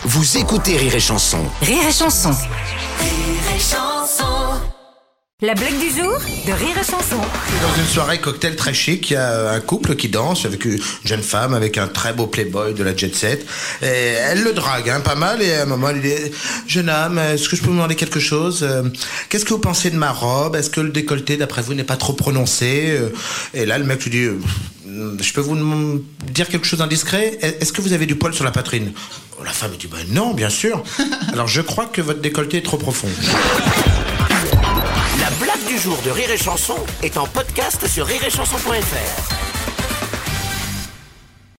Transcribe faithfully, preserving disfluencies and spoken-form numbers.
Vous écoutez Rire et Chanson. Rire et Chanson. Rire et Chanson. La blague du jour de Rire et Chanson. Dans une soirée cocktail très chic, il y a un couple qui danse avec une jeune femme avec un très beau playboy de la jet set. Et elle le drague hein, pas mal et à un moment elle lui dit « Jeune homme, est-ce que je peux vous demander quelque chose ? Qu'est-ce que vous pensez de ma robe ? Est-ce que le décolleté d'après vous n'est pas trop prononcé ?» Et là le mec lui dit « Je peux vous dire quelque chose d'indiscret ? Est-ce que vous avez du poil sur la poitrine ?» La femme lui dit bah, « Non, bien sûr. Alors je crois que votre décolleté est trop profond. » La blague du jour de Rire et Chanson est en podcast sur rire et chanson point f r.